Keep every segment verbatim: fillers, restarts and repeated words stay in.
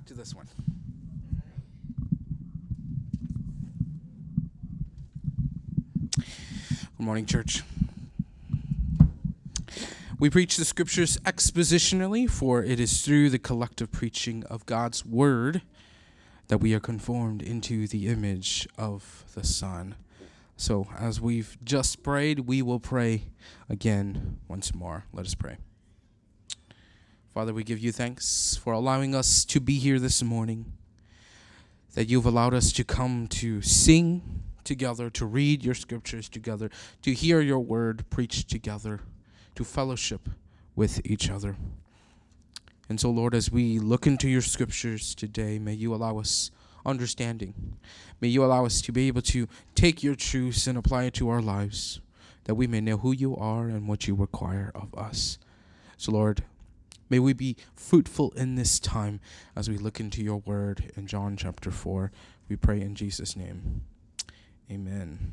back to this one. Good morning, church. We preach the scriptures expositionally, for it is through the collective preaching of God's word that we are conformed into the image of the Son. So, as we've just prayed, we will pray again once more. Let us pray. Father, we give you thanks for allowing us to be here this morning, that you've allowed us to come to sing together, to read your scriptures together, to hear your word preached together, to fellowship with each other. And so, Lord, as we look into your scriptures today, may you allow us understanding. May you allow us to be able to take your truths and apply it to our lives, that we may know who you are and what you require of us. So, Lord, may we be fruitful in this time as we look into your word in John chapter four. We pray in Jesus' name. Amen.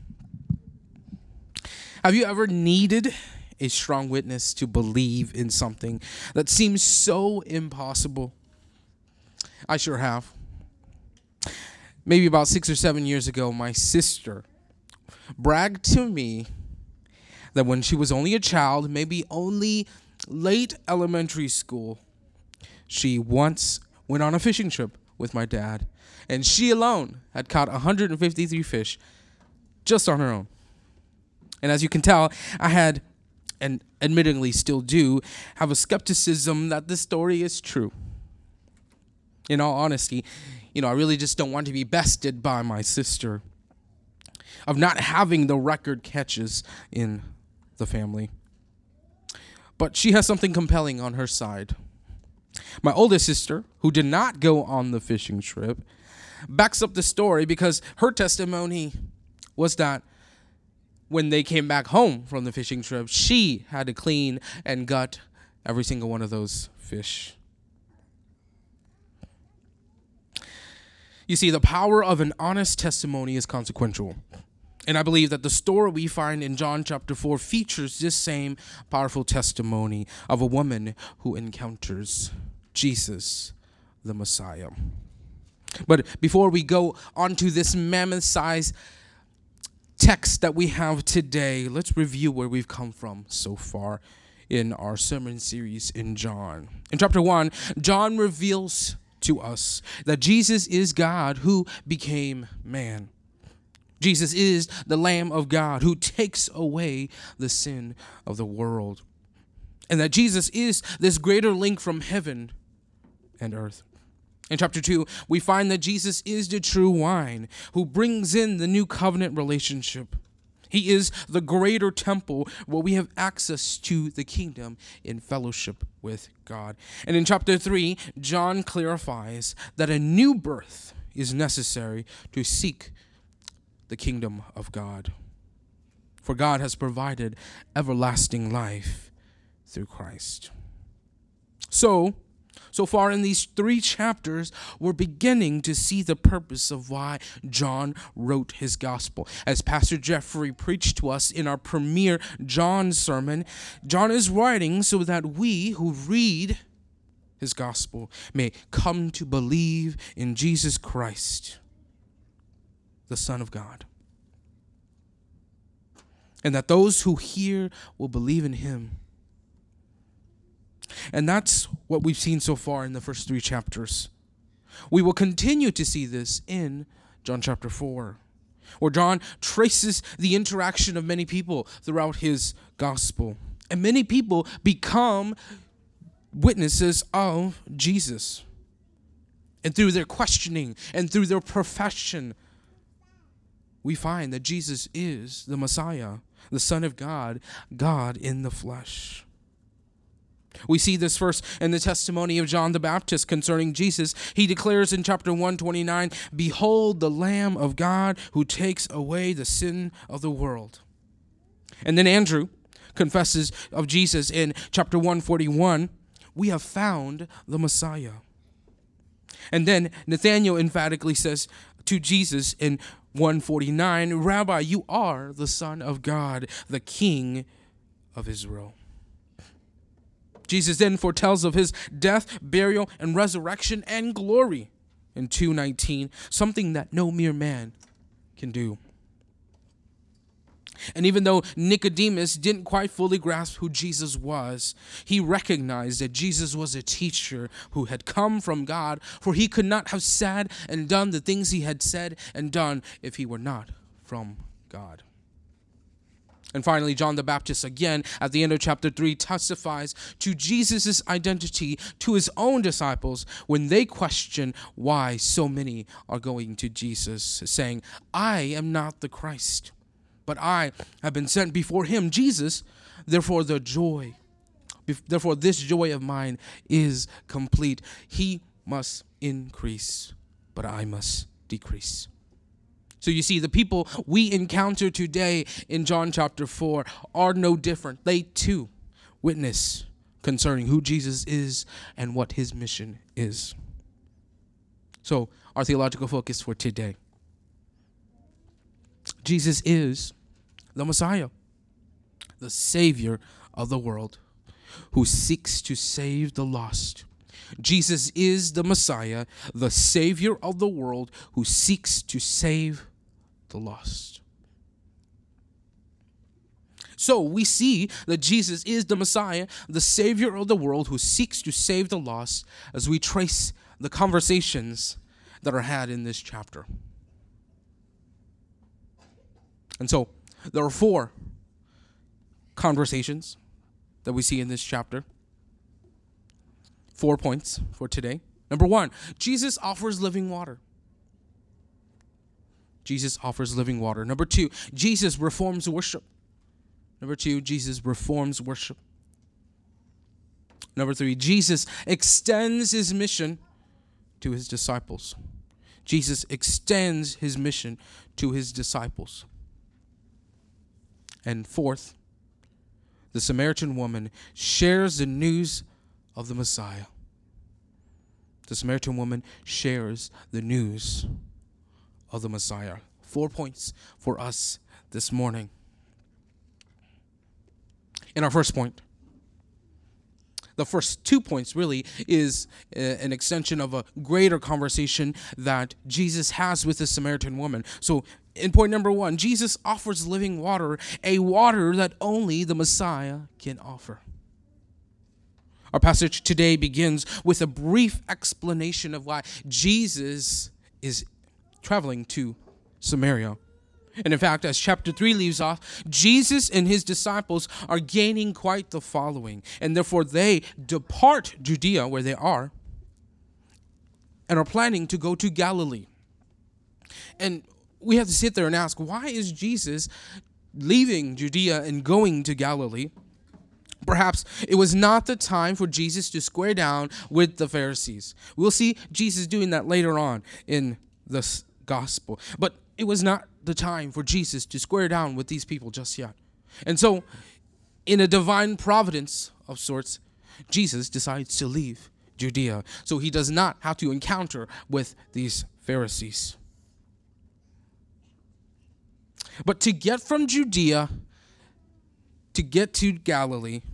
Have you ever needed a strong witness to believe in something that seems so impossible? I sure have. Maybe about six or seven years ago, my sister bragged to me that when she was only a child, maybe only late elementary school, she once went on a fishing trip with my dad, and she alone had caught one hundred fifty-three fish just on her own. And as you can tell, I had, and admittedly still do, have a skepticism that this story is true. In all honesty, you know, I really just don't want to be bested by my sister of not having the record catches in the family. But she has something compelling on her side. My oldest sister, who did not go on the fishing trip, backs up the story because her testimony was that when they came back home from the fishing trip, she had to clean and gut every single one of those fish. You see, the power of an honest testimony is consequential. And I believe that the story we find in John chapter four features this same powerful testimony of a woman who encounters Jesus, the Messiah. But before we go on to this mammoth-sized text that we have today, let's review where we've come from so far in our sermon series in John. In chapter one, John reveals to us that Jesus is God who became man. Jesus is the Lamb of God who takes away the sin of the world. And that Jesus is this greater link from heaven and earth. In chapter two, we find that Jesus is the true wine who brings in the new covenant relationship. He is the greater temple where we have access to the kingdom in fellowship with God. And in chapter three, John clarifies that a new birth is necessary to seek the kingdom of God. For God has provided everlasting life through Christ. So, so far in these three chapters, we're beginning to see the purpose of why John wrote his gospel. As Pastor Jeffrey preached to us in our premiere John sermon, John is writing so that we who read his gospel may come to believe in Jesus Christ, the Son of God. And that those who hear will believe in him. And that's what we've seen so far in the first three chapters. We will continue to see this in John chapter four, where John traces the interaction of many people throughout his gospel. And many people become witnesses of Jesus. And through their questioning and through their profession, we find that Jesus is the Messiah, the Son of God, God in the flesh. We see this first in the testimony of John the Baptist concerning Jesus. He declares in chapter one twenty-nine, "Behold the Lamb of God who takes away the sin of the world." And then Andrew confesses of Jesus in chapter one forty-one, "We have found the Messiah." And then Nathanael emphatically says to Jesus in one forty-nine, "Rabbi, you are the Son of God, the King of Israel." Jesus then foretells of his death, burial, and resurrection and glory in two nineteen, something that no mere man can do. And even though Nicodemus didn't quite fully grasp who Jesus was, he recognized that Jesus was a teacher who had come from God, for he could not have said and done the things he had said and done if he were not from God. And finally, John the Baptist, again, at the end of chapter three, testifies to Jesus' identity to his own disciples when they question why so many are going to Jesus, saying, I am not the Christ, but I have been sent before him, Jesus. Therefore, the joy, therefore, this joy of mine is complete. He must increase, but I must decrease. So you see, the people we encounter today in John chapter four are no different. They too witness concerning who Jesus is and what his mission is. So our theological focus for today: Jesus is the Messiah, the Savior of the world, who seeks to save the lost. Jesus is the Messiah, the Savior of the world, who seeks to save the lost. So we see that Jesus is the Messiah, the Savior of the world, who seeks to save the lost, as we trace the conversations that are had in this chapter. And so there are four conversations that we see in this chapter. Four points for today. Number one, Jesus offers living water. Jesus offers living water. Number two, Jesus reforms worship. Number two, Jesus reforms worship. Number three, Jesus extends his mission to his disciples. Jesus extends his mission to his disciples. And fourth, the Samaritan woman shares the news of the Messiah. The Samaritan woman shares the news of the Messiah. Four points for us this morning. In our first point, the first two points really is uh, an extension of a greater conversation that Jesus has with the Samaritan woman. So in point number one, Jesus offers living water, a water that only the Messiah can offer. Our passage today begins with a brief explanation of why Jesus is traveling to Samaria. And in fact, as chapter three leaves off, Jesus and his disciples are gaining quite the following, and therefore they depart Judea, where they are, and are planning to go to Galilee. And we have to sit there and ask, why is Jesus leaving Judea and going to Galilee? Perhaps it was not the time for Jesus to square down with the Pharisees. We'll see Jesus doing that later on in this gospel. But it was not the time for Jesus to square down with these people just yet. And so, in a divine providence of sorts, Jesus decides to leave Judea, so he does not have to encounter with these Pharisees. But to get from Judea to get to Galilee,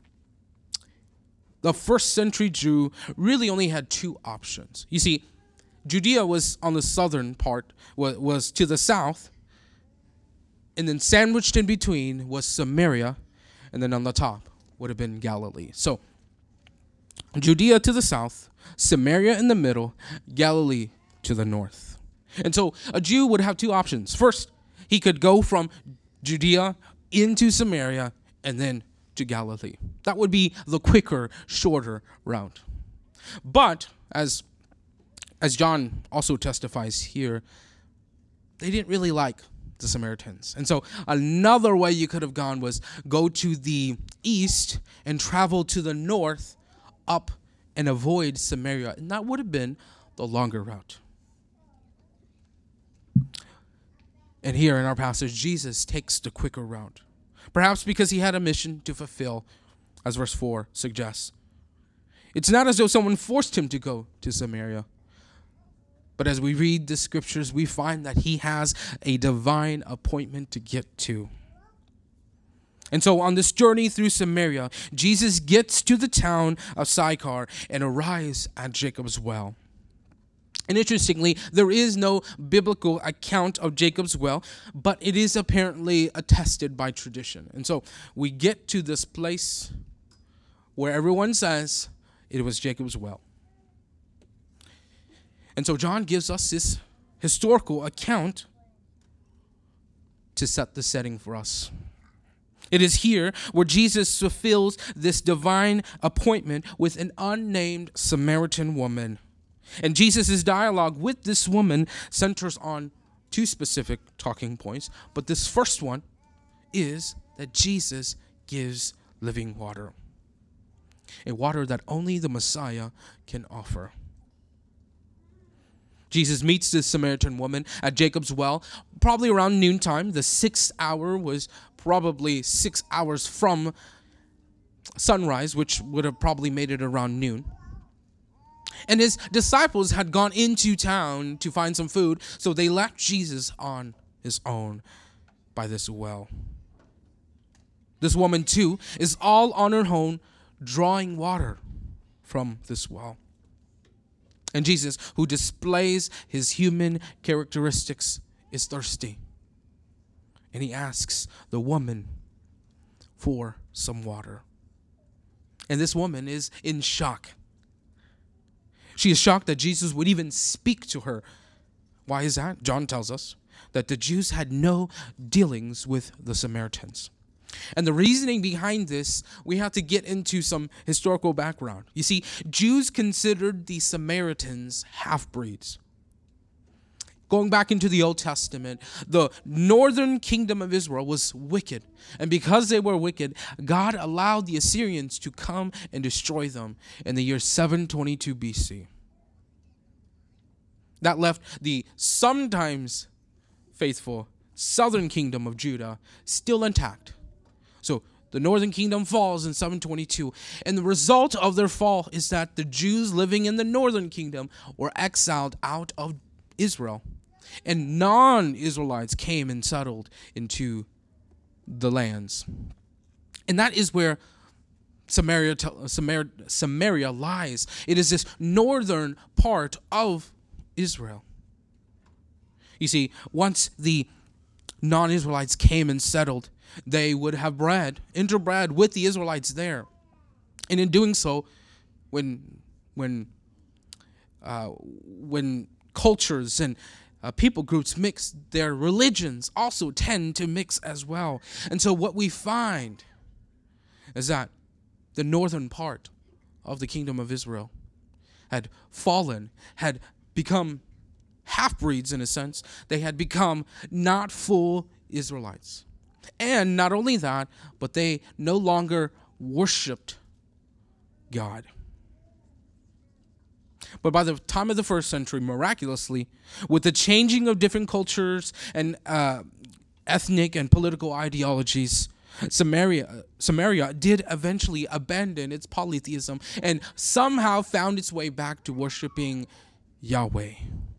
the first century Jew really only had two options. You see, Judea was on the southern part, was, was to the south, and then sandwiched in between was Samaria, and then on the top would have been Galilee. So, Judea to the south, Samaria in the middle, Galilee to the north. And so, a Jew would have two options. First, he could go from Judea into Samaria and then to Galilee. That would be the quicker, shorter route. But, as As John also testifies here, they didn't really like the Samaritans. And so another way you could have gone was go to the east and travel to the north up and avoid Samaria. And that would have been the longer route. And here in our passage, Jesus takes the quicker route. Perhaps because he had a mission to fulfill, as verse four suggests. It's not as though someone forced him to go to Samaria. But as we read the scriptures, we find that he has a divine appointment to get to. And so on this journey through Samaria, Jesus gets to the town of Sychar and arrives at Jacob's well. And interestingly, there is no biblical account of Jacob's well, but it is apparently attested by tradition. And so we get to this place where everyone says it was Jacob's well. And so John gives us this historical account to set the setting for us. It is here where Jesus fulfills this divine appointment with an unnamed Samaritan woman. And Jesus' dialogue with this woman centers on two specific talking points. But this first one is that Jesus gives living water, a water that only the Messiah can offer. Jesus meets this Samaritan woman at Jacob's well, probably around noontime. The sixth hour was probably six hours from sunrise, which would have probably made it around noon. And his disciples had gone into town to find some food, so they left Jesus on his own by this well. This woman, too, is all on her own, drawing water from this well. And Jesus, who displays his human characteristics, is thirsty. And he asks the woman for some water. And this woman is in shock. She is shocked that Jesus would even speak to her. Why is that? John tells us that the Jews had no dealings with the Samaritans. And the reasoning behind this, we have to get into some historical background. You see, Jews considered the Samaritans half-breeds. Going back into the Old Testament, the northern kingdom of Israel was wicked. And because they were wicked, God allowed the Assyrians to come and destroy them in the year seven twenty-two B C. That left the sometimes faithful southern kingdom of Judah still intact. So the northern kingdom falls in seven twenty-two. And the result of their fall is that the Jews living in the northern kingdom were exiled out of Israel. And non-Israelites came and settled into the lands. And that is where Samaria, Samaria, Samaria lies. It is this northern part of Israel. You see, once the non-Israelites came and settled, they would have bred, interbred with the Israelites there. And in doing so, when when uh, when cultures and uh, people groups mix, their religions also tend to mix as well. And so what we find is that the northern part of the kingdom of Israel had fallen, had become half-breeds in a sense. They had become not full Israelites. And not only that, but they no longer worshiped God. But by the time of the first century, miraculously, with the changing of different cultures and uh, ethnic and political ideologies, Samaria, Samaria did eventually abandon its polytheism and somehow found its way back to worshiping Yahweh.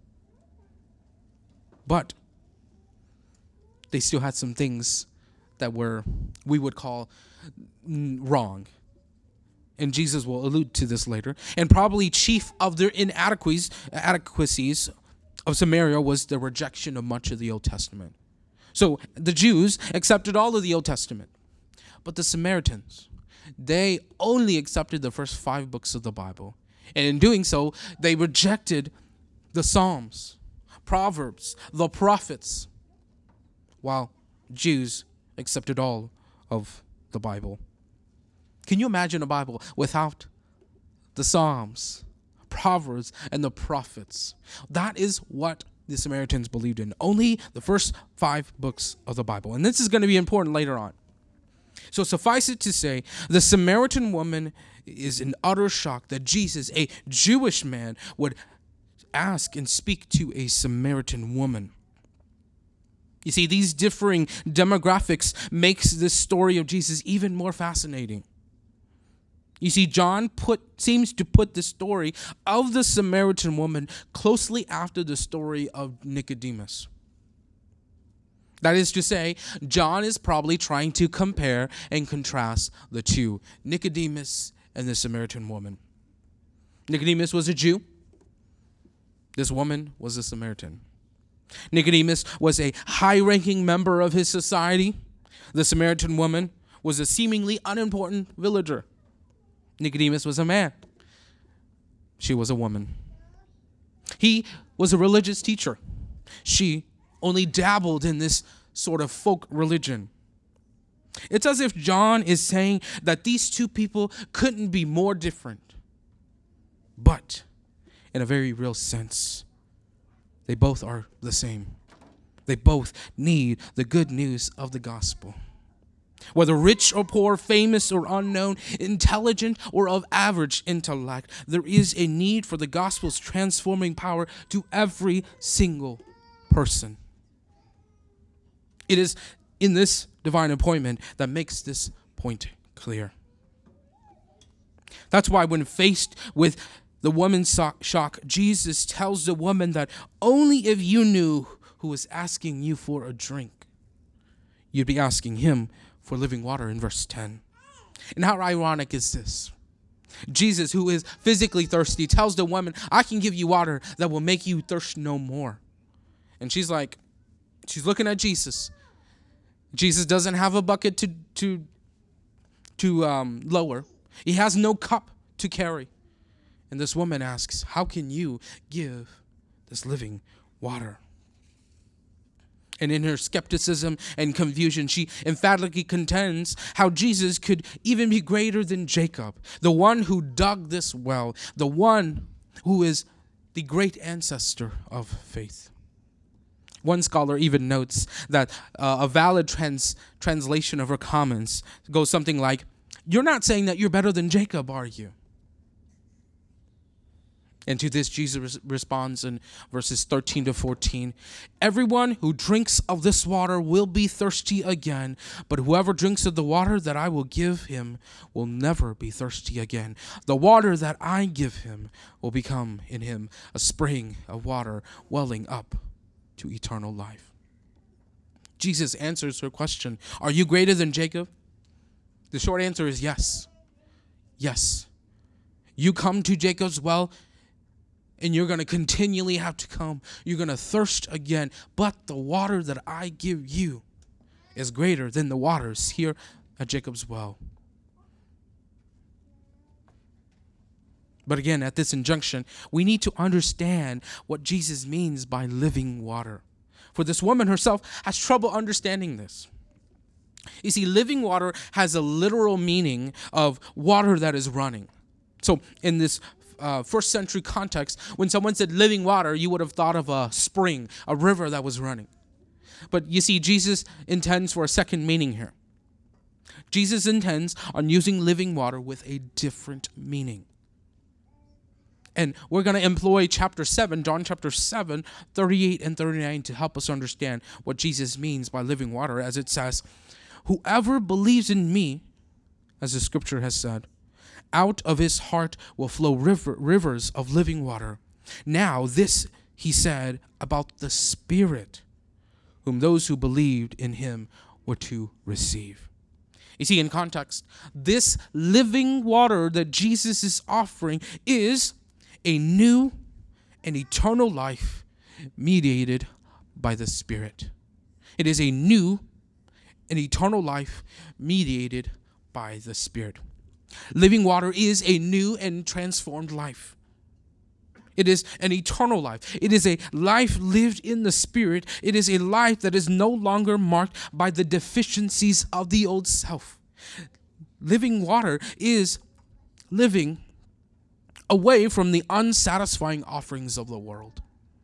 But they still had some things that were, we would call, wrong. And Jesus will allude to this later. And probably chief of their inadequacies inadequacies of Samaria was the rejection of much of the Old Testament. So the Jews accepted all of the Old Testament. But the Samaritans, they only accepted the first five books of the Bible. And in doing so, they rejected the Psalms, Proverbs, the prophets, while Jews accepted all of the Bible. Can you imagine a Bible without the Psalms, Proverbs, and the prophets? That is what the Samaritans believed in. Only the first five books of the Bible. And this is going to be important later on. So suffice it to say, the Samaritan woman is in utter shock that Jesus, a Jewish man, would ask and speak to a Samaritan woman. You see, these differing demographics makes this story of Jesus even more fascinating. You see, John put seems to put the story of the Samaritan woman closely after the story of Nicodemus. That is to say, John is probably trying to compare and contrast the two, Nicodemus and the Samaritan woman. Nicodemus was a Jew. This woman was a Samaritan. Nicodemus was a high-ranking member of his society. The Samaritan woman was a seemingly unimportant villager. Nicodemus was a man. She was a woman. He was a religious teacher. She only dabbled in this sort of folk religion. It's as if John is saying that these two people couldn't be more different. But in a very real sense, they both are the same. They both need the good news of the gospel. Whether rich or poor, famous or unknown, intelligent or of average intellect, there is a need for the gospel's transforming power to every single person. It is in this divine appointment that makes this point clear. That's why when faced with the woman's shock, Jesus tells the woman that only if you knew who was asking you for a drink, you'd be asking him for living water in verse ten. And how ironic is this? Jesus, who is physically thirsty, tells the woman, I can give you water that will make you thirst no more. And she's like, she's looking at Jesus. Jesus doesn't have a bucket to to to um, lower. He has no cup to carry. And this woman asks, how can you give this living water? And in her skepticism and confusion, she emphatically contends how Jesus could even be greater than Jacob, the one who dug this well, the one who is the great ancestor of faith. One scholar even notes that uh, a valid trans- translation of her comments goes something like, you're not saying that you're better than Jacob, are you? And to this, Jesus responds in verses thirteen to fourteen. Everyone who drinks of this water will be thirsty again, but whoever drinks of the water that I will give him will never be thirsty again. The water that I give him will become in him a spring of water welling up to eternal life. Jesus answers her question, are you greater than Jacob? The short answer is yes. Yes. You come to Jacob's well, and you're going to continually have to come. You're going to thirst again. But the water that I give you is greater than the waters here at Jacob's well. But again, at this injunction, we need to understand what Jesus means by living water. For this woman herself has trouble understanding this. You see, living water has a literal meaning of water that is running. So in this Uh, first century context, when someone said living water, you would have thought of a spring, a river that was running. But you see, Jesus intends for a second meaning here. Jesus intends on using living water with a different meaning. And we're going to employ chapter seven, John chapter seven, thirty-eight and thirty-nine to help us understand what Jesus means by living water, as it says, whoever believes in me, as the scripture has said, out of his heart will flow river, rivers of living water. Now this he said about the Spirit, whom those who believed in him were to receive. You see, in context, this living water that Jesus is offering is a new and eternal life mediated by the Spirit. It is a new and eternal life mediated by the Spirit. Living water is a new and transformed life. It is an eternal life. It is a life lived in the Spirit. It is a life that is no longer marked by the deficiencies of the old self. Living water is living away from the unsatisfying offerings of the world.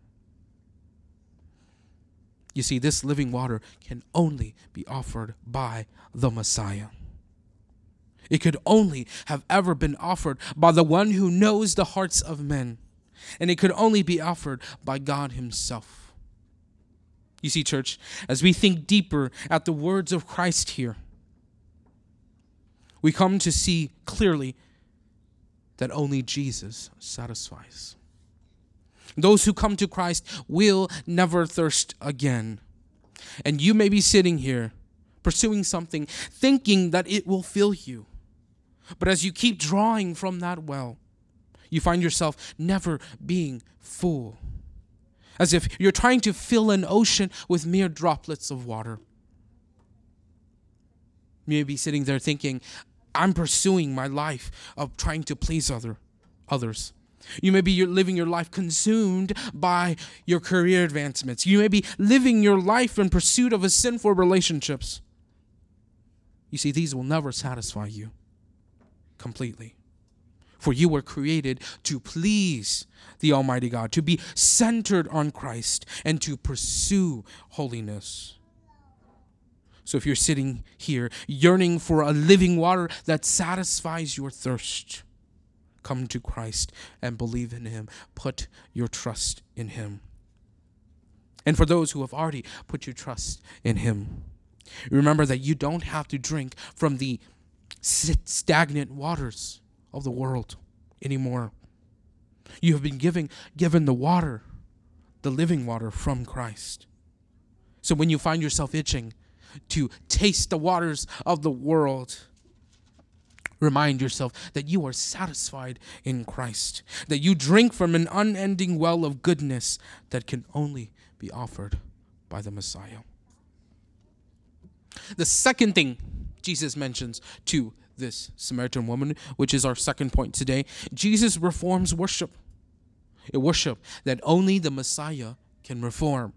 You see, this living water can only be offered by the Messiah. It could only have ever been offered by the one who knows the hearts of men. And it could only be offered by God himself. You see, church, as we think deeper at the words of Christ here, we come to see clearly that only Jesus satisfies. Those who come to Christ will never thirst again. And you may be sitting here pursuing something, thinking that it will fill you. But as you keep drawing from that well, you find yourself never being full. As if you're trying to fill an ocean with mere droplets of water. You may be sitting there thinking, I'm pursuing my life of trying to please other others. You may be living your life consumed by your career advancements. You may be living your life in pursuit of a sinful relationships. You see, these will never satisfy you completely. For you were created to please the Almighty God, to be centered on Christ, and to pursue holiness. So if you're sitting here yearning for a living water that satisfies your thirst, come to Christ and believe in Him. Put your trust in Him. And for those who have already put your trust in Him, remember that you don't have to drink from the stagnant waters of the world anymore. You have been given, given the water, the living water from Christ. So when you find yourself itching to taste the waters of the world, remind yourself that you are satisfied in Christ, that you drink from an unending well of goodness that can only be offered by the Messiah. The second thing Jesus mentions to this Samaritan woman, which is our second point today, Jesus reforms worship. A worship that only the Messiah can reform.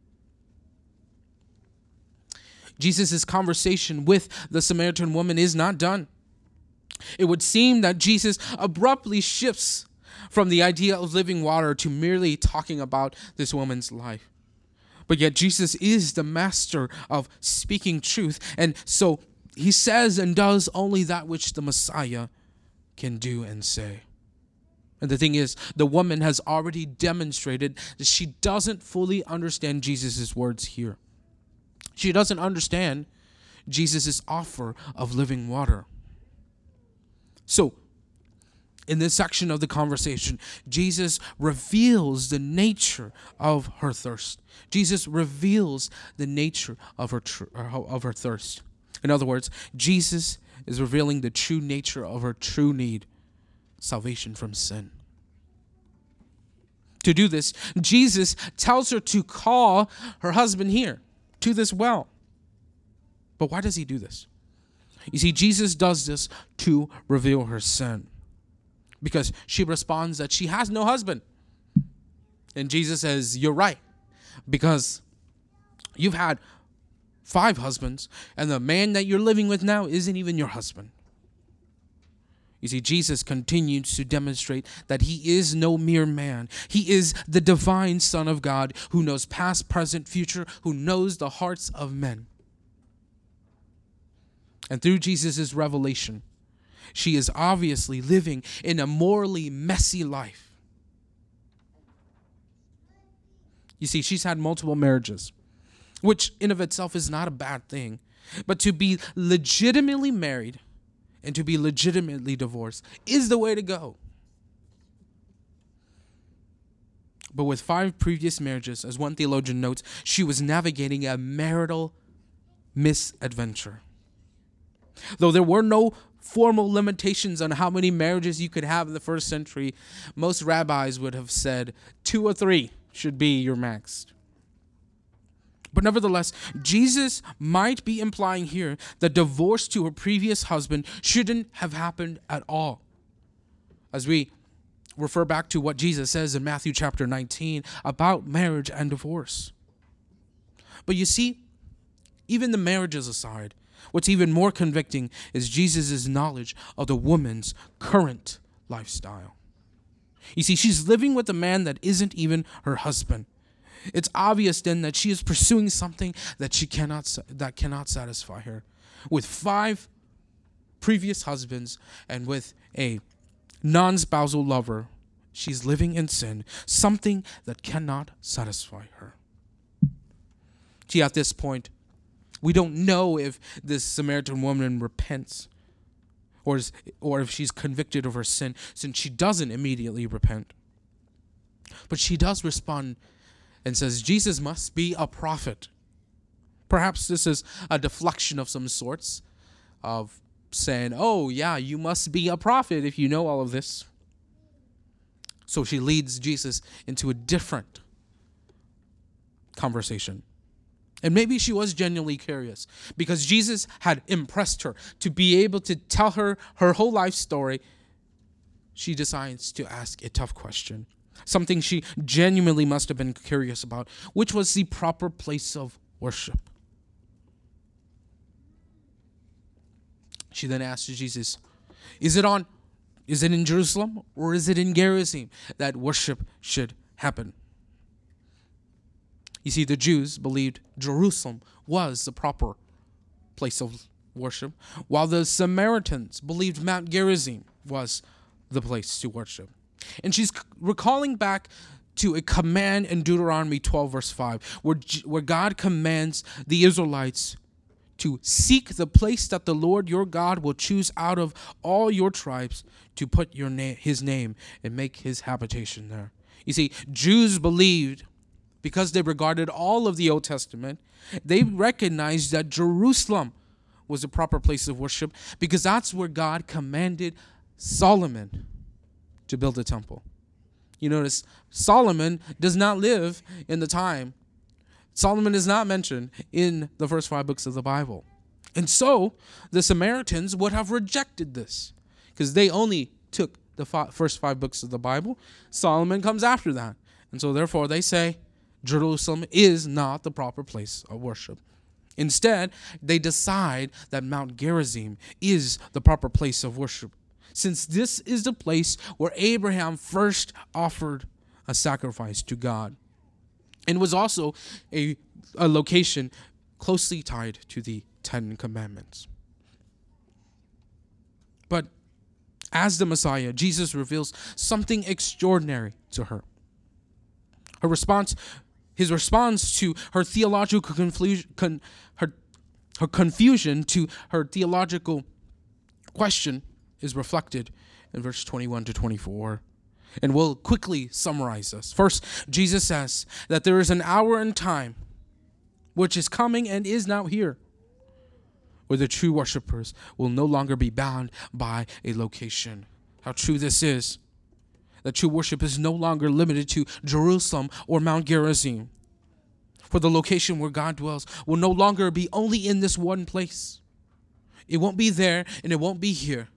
Jesus' conversation with the Samaritan woman is not done. It would seem that Jesus abruptly shifts from the idea of living water to merely talking about this woman's life. But yet Jesus is the master of speaking truth, and so he says and does only that which the Messiah can do and say. And the thing is, the woman has already demonstrated that she doesn't fully understand Jesus' words here. She doesn't understand Jesus' offer of living water. So, in this section of the conversation, Jesus reveals the nature of her thirst. Jesus reveals the nature of her tr- of her thirst. In other words, Jesus is revealing the true nature of her true need, salvation from sin. To do this, Jesus tells her to call her husband here to this well. But why does he do this? You see, Jesus does this to reveal her sin, because she responds that she has no husband. And Jesus says, you're right, because you've had five husbands, and the man that you're living with now isn't even your husband. You see, Jesus continues to demonstrate that he is no mere man. He is the divine Son of God who knows past, present, future, who knows the hearts of men. And through Jesus' revelation, she is obviously living in a morally messy life. You see, she's had multiple marriages, which in of itself is not a bad thing. But to be legitimately married and to be legitimately divorced is the way to go. But with five previous marriages, as one theologian notes, she was navigating a marital misadventure. Though there were no formal limitations on how many marriages you could have in the first century, most rabbis would have said two or three should be your max. But nevertheless, Jesus might be implying here that divorce to her previous husband shouldn't have happened at all. As we refer back to what Jesus says in Matthew chapter nineteen about marriage and divorce. But you see, even the marriages aside, what's even more convicting is Jesus' knowledge of the woman's current lifestyle. You see, she's living with a man that isn't even her husband. It's obvious then that she is pursuing something that she cannot that cannot satisfy her. With five previous husbands and with a non-spousal lover, she's living in sin, something that cannot satisfy her. See, at this point, we don't know if this Samaritan woman repents or, is, or if she's convicted of her sin, since she doesn't immediately repent. But she does respond and says, Jesus must be a prophet. Perhaps this is a deflection of some sorts of saying, oh, yeah, you must be a prophet if you know all of this. So she leads Jesus into a different conversation. And maybe she was genuinely curious because Jesus had impressed her to be able to tell her her whole life story. She decides to ask a tough question, something she genuinely must have been curious about, which was the proper place of worship. She then asked Jesus, is it on, is it in Jerusalem or is it in Gerizim that worship should happen? You see, the Jews believed Jerusalem was the proper place of worship, while the Samaritans believed Mount Gerizim was the place to worship. And she's recalling back to a command in Deuteronomy twelve, verse five, where, where God commands the Israelites to seek the place that the Lord your God will choose out of all your tribes to put your na- his name and make his habitation there. You see, Jews believed, because they regarded all of the Old Testament, they recognized that Jerusalem was the proper place of worship because that's where God commanded Solomon to build a temple. You notice Solomon does not live in the time. Solomon is not mentioned in the first five books of the Bible. And so the Samaritans would have rejected this because they only took the fi- first five books of the Bible. Solomon comes after that. And so therefore they say Jerusalem is not the proper place of worship. Instead, they decide that Mount Gerizim is the proper place of worship, since this is the place where Abraham first offered a sacrifice to God. And was also a, a location closely tied to the Ten Commandments. But as the Messiah, Jesus reveals something extraordinary to her. Her response, his response to her theological confusion, con, her, her confusion to her theological question is reflected in verse twenty-one to twenty-four. And we'll quickly summarize this. First, Jesus says that there is an hour and time which is coming and is now here, where the true worshipers will no longer be bound by a location. How true this is. That true worship is no longer limited to Jerusalem or Mount Gerizim. For the location where God dwells will no longer be only in this one place. It won't be there and it won't be here.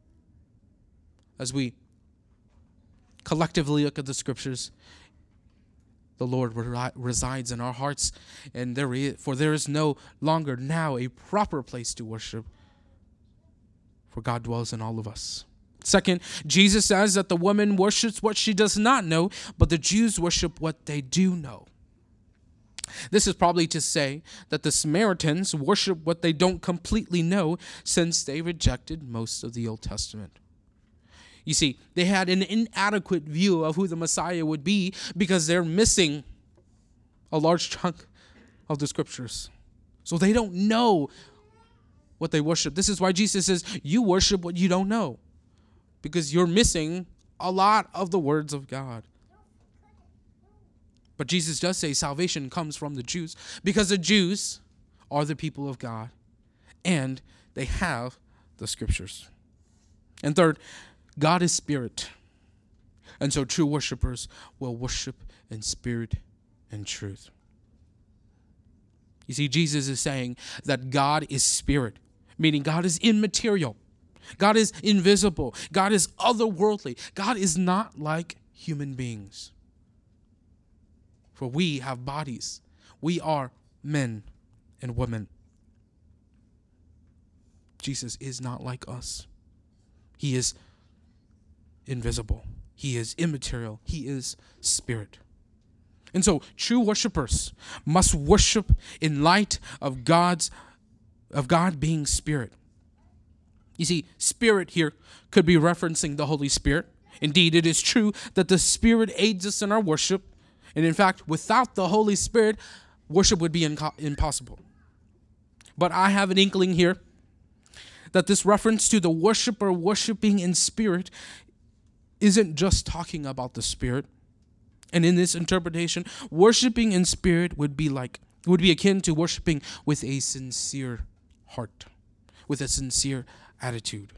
As we collectively look at the scriptures, the Lord resides in our hearts, and there is, for there is no longer now a proper place to worship, for God dwells in all of us. Second, Jesus says that the woman worships what she does not know, but the Jews worship what they do know. This is probably to say that the Samaritans worship what they don't completely know, since they rejected most of the Old Testament. You see, they had an inadequate view of who the Messiah would be because they're missing a large chunk of the scriptures. So they don't know what they worship. This is why Jesus says, you worship what you don't know, because you're missing a lot of the words of God. But Jesus does say salvation comes from the Jews, because the Jews are the people of God and they have the scriptures. And third, God is spirit. And so true worshipers will worship in spirit and truth. You see, Jesus is saying that God is spirit, meaning God is immaterial. God is invisible. God is otherworldly. God is not like human beings. For we have bodies. We are men and women. Jesus is not like us. He is invisible. He is immaterial. He is spirit. And so true worshipers must worship in light of God's of God being spirit. You see, spirit here could be referencing the Holy Spirit. Indeed, it is true that the Spirit aids us in our worship. And in fact, without the Holy Spirit, worship would be inco- impossible. But I have an inkling here that this reference to the worshiper worshiping in spirit isn't just talking about the Spirit. And in this interpretation, worshiping in spirit would be like It would be akin to worshiping with a sincere heart, with a sincere attitude.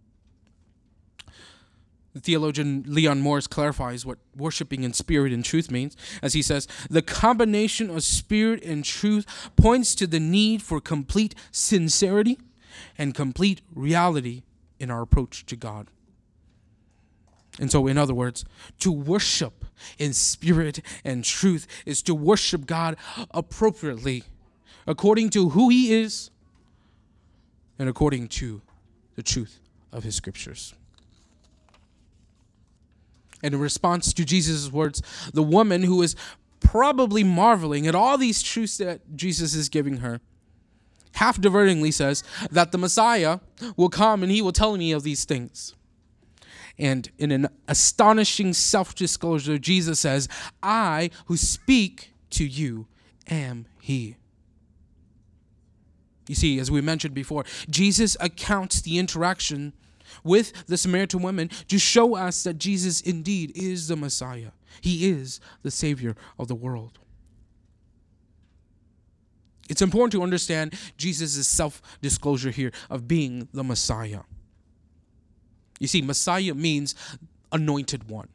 The theologian Leon Morris clarifies what worshiping in spirit and truth means, as he says, the combination of spirit and truth points to the need for complete sincerity and complete reality in our approach to God. And so, in other words, to worship in spirit and truth is to worship God appropriately, according to who He is and according to the truth of His scriptures. And in response to Jesus' words, the woman, who is probably marveling at all these truths that Jesus is giving her, half divertingly says that the Messiah will come and He will tell me of these things. And in an astonishing self-disclosure, Jesus says, I who speak to you am He. You see, as we mentioned before, Jesus accounts the interaction with the Samaritan woman to show us that Jesus indeed is the Messiah. He is the Savior of the world. It's important to understand Jesus' self-disclosure here of being the Messiah. You see, Messiah means anointed one.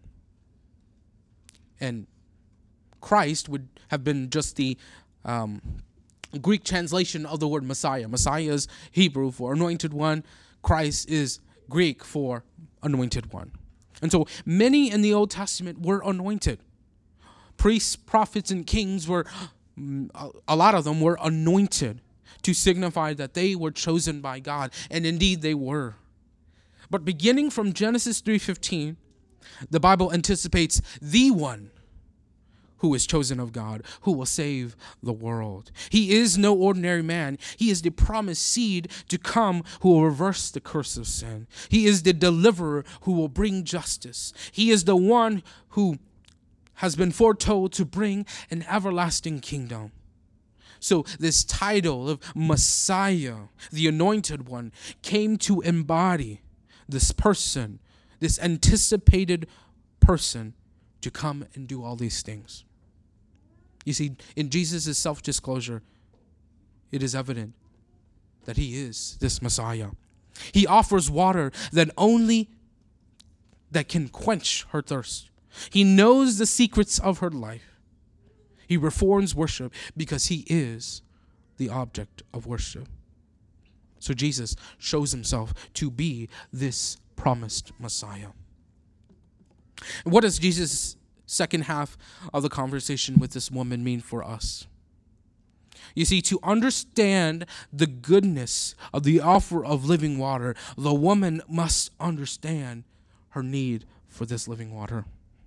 And Christ would have been just the um, Greek translation of the word Messiah. Messiah is Hebrew for anointed one. Christ is Greek for anointed one. And so many in the Old Testament were anointed. Priests, prophets, and kings were, a lot of them were anointed to signify that they were chosen by God. And indeed they were. But beginning from Genesis three fifteen, the Bible anticipates the one who is chosen of God, who will save the world. He is no ordinary man. He is the promised seed to come who will reverse the curse of sin. He is the deliverer who will bring justice. He is the one who has been foretold to bring an everlasting kingdom. So this title of Messiah, the Anointed One, came to embody this person, this anticipated person to come and do all these things. You see, in Jesus' self-disclosure, it is evident that He is this Messiah. He offers water that only that can quench her thirst. He knows the secrets of her life. He reforms worship because He is the object of worship. So Jesus shows Himself to be this promised Messiah. What does Jesus' second half of the conversation with this woman mean for us? You see, to understand the goodness of the offer of living water, the woman must understand her need for this living water.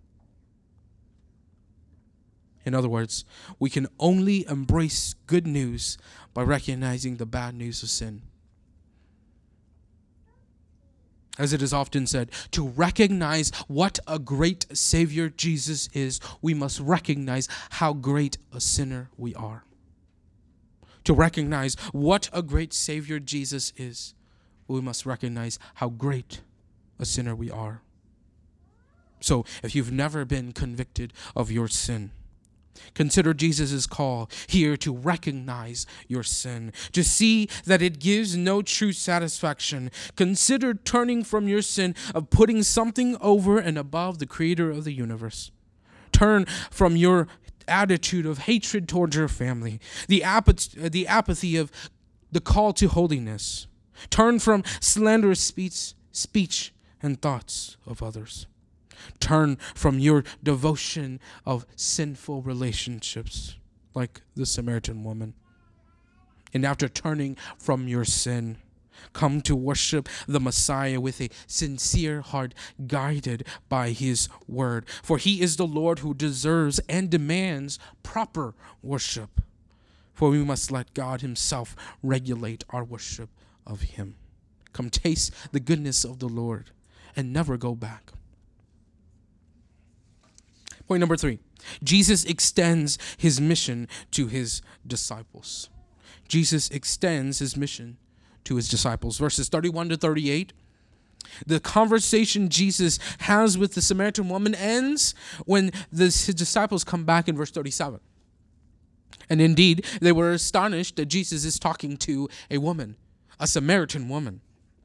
In other words, we can only embrace good news by recognizing the bad news of sin. As it is often said, to recognize what a great Savior Jesus is, we must recognize how great a sinner we are. To recognize what a great Savior Jesus is, we must recognize how great a sinner we are. So, if you've never been convicted of your sin, consider Jesus' call here to recognize your sin, to see that it gives no true satisfaction. Consider turning from your sin of putting something over and above the Creator of the universe. Turn from your attitude of hatred towards your family, the, apath- the apathy of the call to holiness. Turn from slanderous speech, speech and thoughts of others. Turn from your devotion of sinful relationships, like the Samaritan woman. And after turning from your sin, come to worship the Messiah with a sincere heart, guided by His word. For He is the Lord who deserves and demands proper worship. For we must let God Himself regulate our worship of Him. Come taste the goodness of the Lord and never go back. Point number three, Jesus extends His mission to His disciples. Jesus extends His mission to His disciples. Verses thirty-one to thirty-eight, the conversation Jesus has with the Samaritan woman ends when the, His disciples come back in verse thirty-seven. And indeed, they were astonished that Jesus is talking to a woman, a Samaritan woman.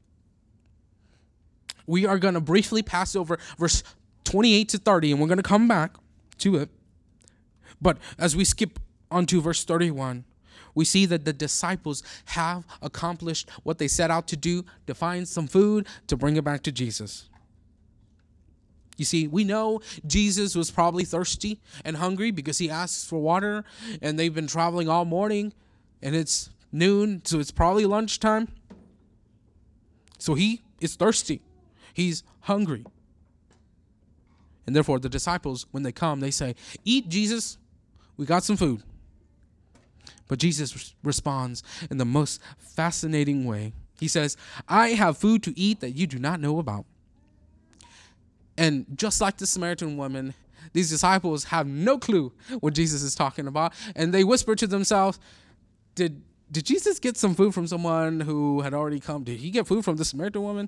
We are going to briefly pass over verse twenty-eight to thirty, and we're going to come back to it. But as we skip onto verse thirty-one, we see that the disciples have accomplished what they set out to do, to find some food, to bring it back to Jesus. You see, we know Jesus was probably thirsty and hungry because he asks for water, and they've been traveling all morning, and it's noon, so it's probably lunchtime. So he is thirsty. He's hungry. And therefore, the disciples, when they come, they say, "Eat, Jesus. We got some food." But Jesus responds in the most fascinating way. He says, "I have food to eat that you do not know about." And just like the Samaritan woman, these disciples have no clue what Jesus is talking about. And they whisper to themselves, did, did Jesus get some food from someone who had already come? Did he get food from the Samaritan woman?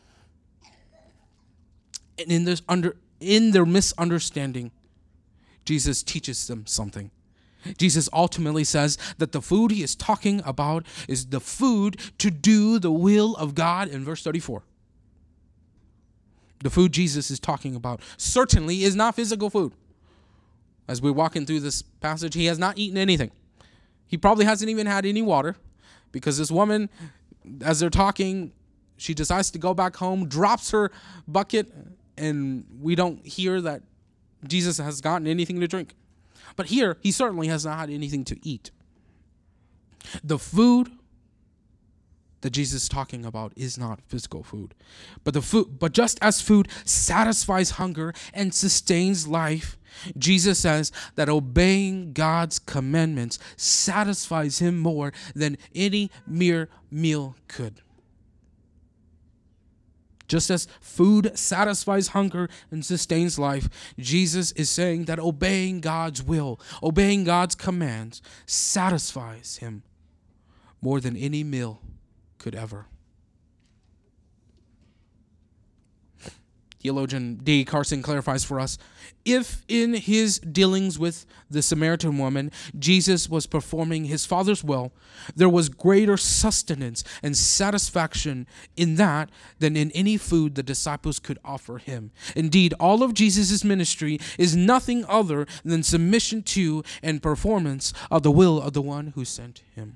And in this under in their misunderstanding, Jesus teaches them something. Jesus ultimately says that the food he is talking about is the food to do the will of God in verse thirty-four. The food Jesus is talking about certainly is not physical food. As we're walking through this passage, he has not eaten anything. He probably hasn't even had any water, because this woman, as they're talking, she decides to go back home, drops her bucket, and we don't hear that Jesus has gotten anything to drink. But here, he certainly has not had anything to eat. The food that Jesus is talking about is not physical food. But the food, but just as food satisfies hunger and sustains life, Jesus says that obeying God's commandments satisfies him more than any mere meal could. Just as food satisfies hunger and sustains life, Jesus is saying that obeying God's will, obeying God's commands, satisfies him more than any meal could ever. Theologian D. Carson clarifies for us, if in his dealings with the Samaritan woman, Jesus was performing his Father's will, there was greater sustenance and satisfaction in that than in any food the disciples could offer him. Indeed, all of Jesus' ministry is nothing other than submission to and performance of the will of the one who sent him.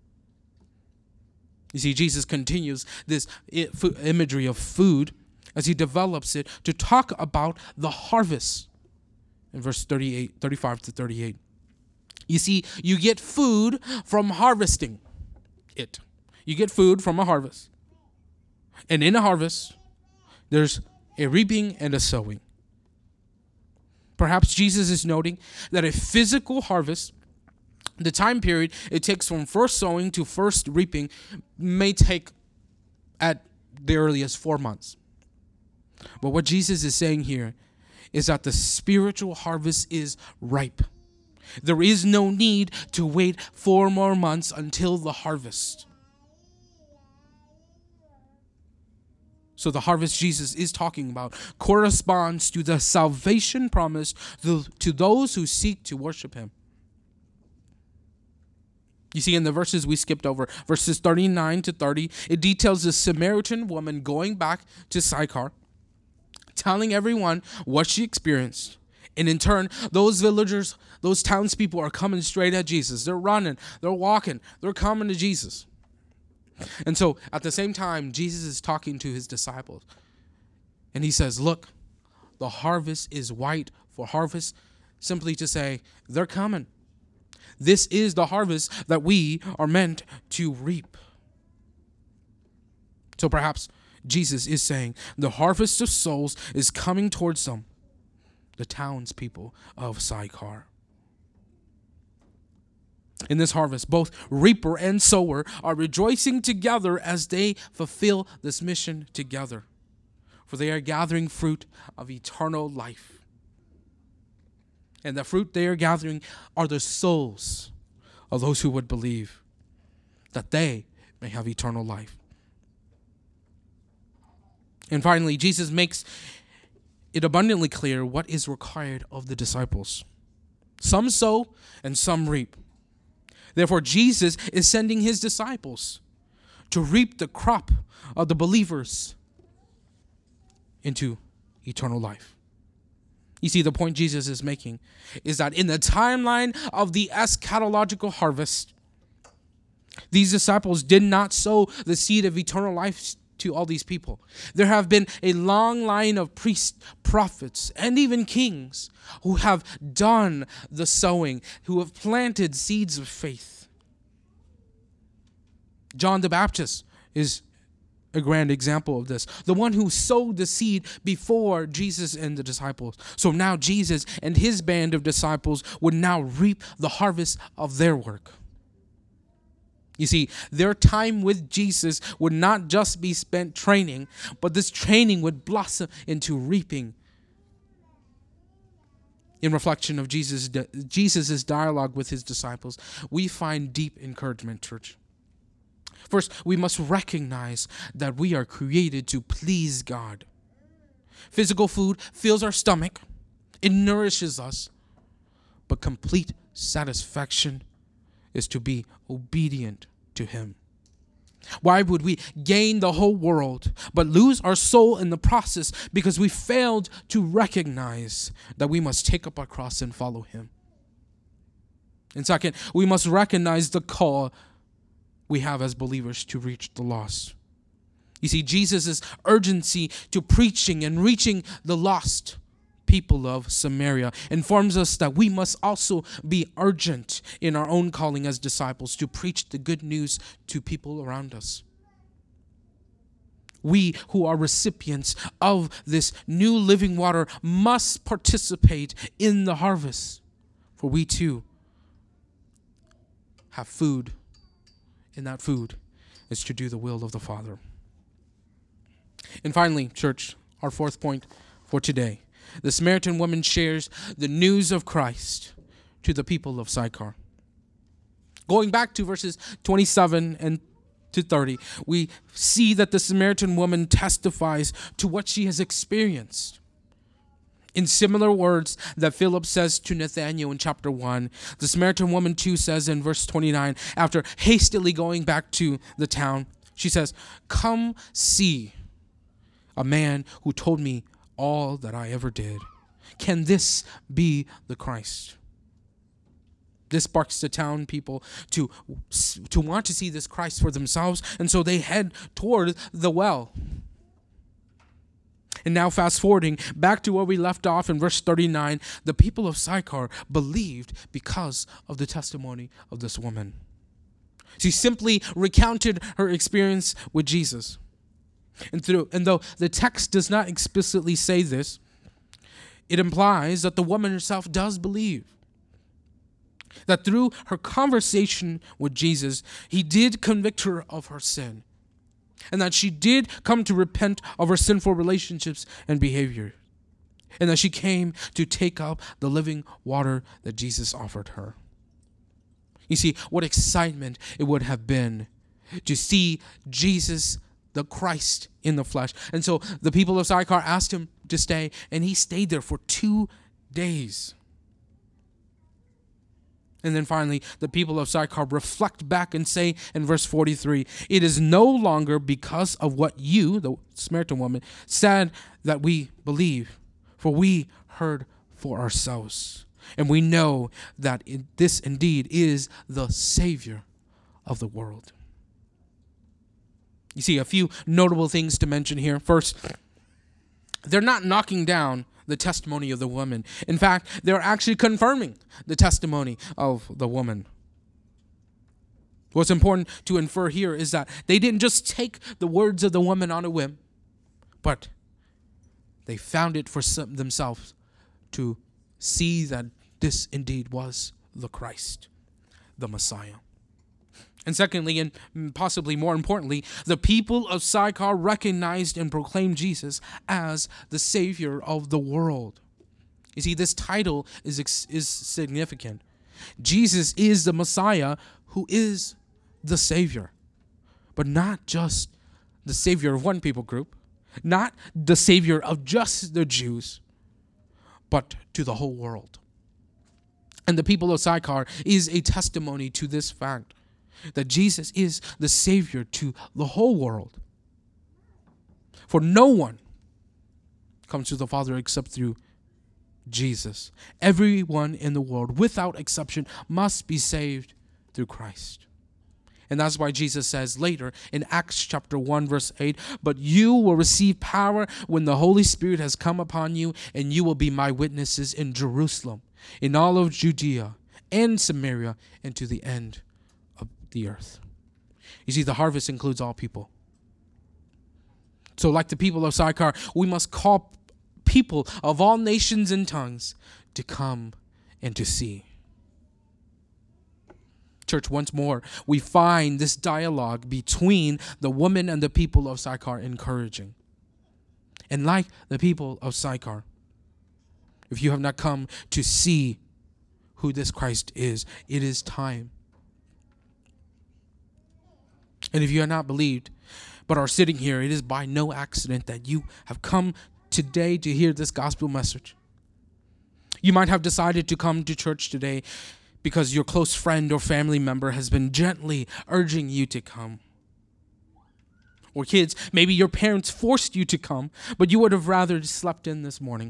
You see, Jesus continues this imagery of food as he develops it to talk about the harvest in verse thirty-eight, thirty-five to thirty-eight. You see, you get food from harvesting it. You get food from a harvest. And in a harvest, there's a reaping and a sowing. Perhaps Jesus is noting that a physical harvest, the time period it takes from first sowing to first reaping, may take at the earliest four months. But what Jesus is saying here is that the spiritual harvest is ripe. There is no need to wait four more months until the harvest. So the harvest Jesus is talking about corresponds to the salvation promise to those who seek to worship him. You see, in the verses we skipped over, verses thirty-nine to thirty, it details the Samaritan woman going back to Sychar, telling everyone what she experienced. And in turn, those villagers, those townspeople are coming straight at Jesus. They're running, they're walking, they're coming to Jesus. And so at the same time, Jesus is talking to his disciples. And he says, look, the harvest is white for harvest, simply to say, they're coming. This is the harvest that we are meant to reap. So perhaps Jesus is saying the harvest of souls is coming towards them, the townspeople of Sychar. In this harvest, both reaper and sower are rejoicing together as they fulfill this mission together, for they are gathering fruit of eternal life. And the fruit they are gathering are the souls of those who would believe, that they may have eternal life. And finally, Jesus makes it abundantly clear what is required of the disciples. Some sow and some reap. Therefore, Jesus is sending his disciples to reap the crop of the believers into eternal life. You see, the point Jesus is making is that in the timeline of the eschatological harvest, these disciples did not sow the seed of eternal life to all these people. There have been a long line of priests, prophets, and even kings who have done the sowing, who have planted seeds of faith. John the Baptist is a grand example of this. The one who sowed the seed before Jesus and the disciples. So now Jesus and his band of disciples would now reap the harvest of their work. You see, their time with Jesus would not just be spent training, but this training would blossom into reaping. In reflection of Jesus' Jesus's dialogue with his disciples, we find deep encouragement, church. First, we must recognize that we are created to please God. Physical food fills our stomach, it nourishes us, but complete satisfaction is to be obedient to him. Why would we gain the whole world but lose our soul in the process because we failed to recognize that we must take up our cross and follow him? And second, we must recognize the call we have as believers to reach the lost. You see, Jesus' urgency to preaching and reaching the lost people of Samaria informs us that we must also be urgent in our own calling as disciples to preach the good news to people around us. We who are recipients of this new living water must participate in the harvest, for we too have food, and that food is to do the will of the Father. And finally, church, our fourth point for today. The Samaritan woman shares the news of Christ to the people of Sychar. Going back to verses twenty-seven and to thirty, we see that the Samaritan woman testifies to what she has experienced. In similar words that Philip says to Nathanael in chapter one, the Samaritan woman too says in verse twenty-nine, after hastily going back to the town, she says, "Come see a man who told me all that I ever did. Can this be the Christ?" This sparks the town people to, to want to see this Christ for themselves, and so they head toward the well. And now fast forwarding back to where we left off in verse thirty-nine, the people of Sychar believed because of the testimony of this woman. She simply recounted her experience with Jesus. And through and though the text does not explicitly say this, it implies that the woman herself does believe. That through her conversation with Jesus, he did convict her of her sin. And that she did come to repent of her sinful relationships and behavior. And that she came to take up the living water that Jesus offered her. You see, what excitement it would have been to see Jesus, the Christ in the flesh. And so the people of Sychar asked him to stay, and he stayed there for two days. And then finally, the people of Sychar reflect back and say in verse forty-three, "It is no longer because of what you," the Samaritan woman, "said that we believe, for we heard for ourselves. And we know that this indeed is the Savior of the world." You see, a few notable things to mention here. First, they're not knocking down the testimony of the woman. In fact, they're actually confirming the testimony of the woman. What's important to infer here is that they didn't just take the words of the woman on a whim, but they found it for some, themselves to see that this indeed was the Christ, the Messiah. And secondly, and possibly more importantly, the people of Sychar recognized and proclaimed Jesus as the Savior of the world. You see, this title is, is significant. Jesus is the Messiah who is the Savior. But not just the Savior of one people group, not the Savior of just the Jews, but to the whole world. and the people of Sychar is a testimony to this fact, that Jesus is the Savior to the whole world. For no one comes to the Father except through Jesus. Everyone in the world, without exception, must be saved through Christ. And that's why Jesus says later in Acts chapter one, verse eight, "But you will receive power when the Holy Spirit has come upon you, and you will be my witnesses in Jerusalem, in all of Judea and Samaria, and to the end of the earth." You see, the harvest includes all people. So like the people of Sychar, we must call people of all nations and tongues to come and to see. Church, once more, we find this dialogue between the woman and the people of Sychar encouraging. And like the people of Sychar, if you have not come to see who this Christ is, it is time. And if you have not believed, but are sitting here, it is by no accident that you have come today to hear this gospel message. You might have decided to come to church today because your close friend or family member has been gently urging you to come. Or kids, maybe your parents forced you to come, but you would have rather slept in this morning.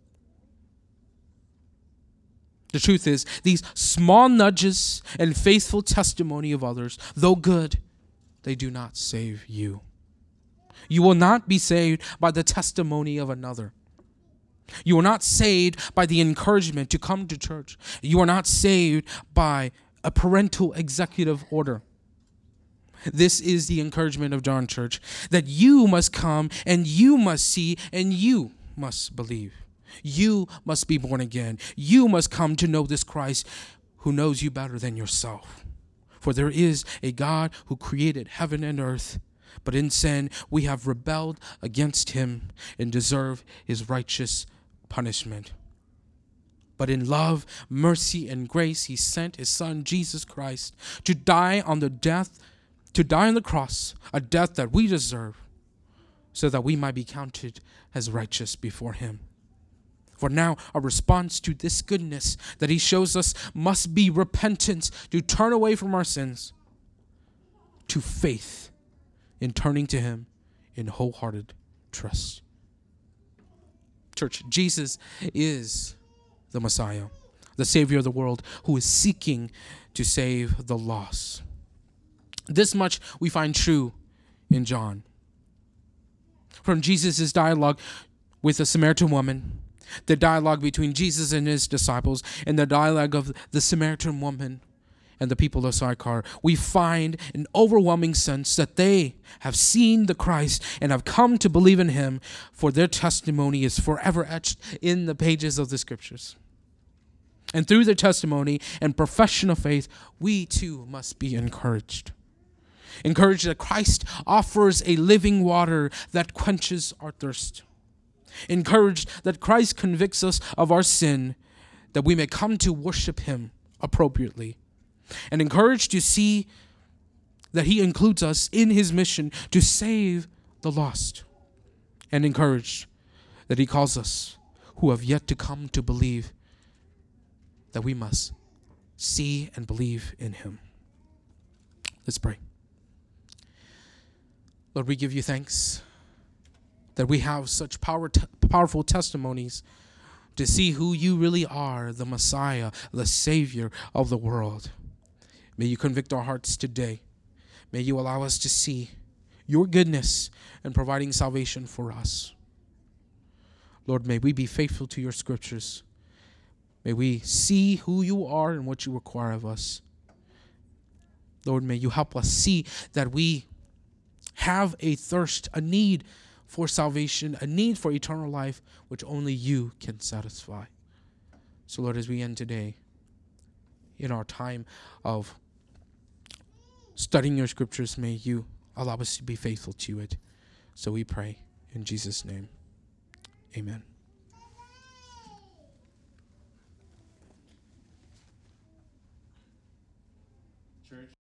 The truth is, these small nudges and faithful testimony of others, though good, they do not save you. You will not be saved by the testimony of another. You are not saved by the encouragement to come to church. You are not saved by a parental executive order. This is the encouragement of John Church, that you must come and you must see and you must believe. You must be born again. You must come to know this Christ who knows you better than yourself. For there is a God who created heaven and earth, but in sin we have rebelled against him and deserve his righteous punishment. But in love, mercy, and grace, he sent his son Jesus Christ to die on the death, to die on the cross, a death that we deserve, so that we might be counted as righteous before him. For now, our response to this goodness that he shows us must be repentance, to turn away from our sins, to faith in turning to him in wholehearted trust. Church, Jesus is the Messiah, the Savior of the world, who is seeking to save the lost. This much we find true in John. From Jesus' dialogue with the Samaritan woman, the dialogue between Jesus and his disciples, and the dialogue of the Samaritan woman and the people of Sychar, we find an overwhelming sense that they have seen the Christ and have come to believe in him, for their testimony is forever etched in the pages of the scriptures. And through their testimony and profession of faith, we too must be encouraged. Encouraged that Christ offers a living water that quenches our thirst. Encouraged that Christ convicts us of our sin, that we may come to worship him appropriately. And encouraged to see that he includes us in his mission to save the lost. And encouraged that he calls us, who have yet to come to believe, that we must see and believe in him. Let's pray. Lord, we give you thanks that we have such power, t- powerful testimonies to see who you really are, the Messiah, the Savior of the world. May you convict our hearts today. May you allow us to see your goodness in providing salvation for us. Lord, may we be faithful to your scriptures. May we see who you are and what you require of us. Lord, may you help us see that we have a thirst, a need for salvation, a need for eternal life, which only you can satisfy. So, Lord, as we end today, in our time of studying your scriptures, may you allow us to be faithful to it. So we pray in Jesus' name. Amen.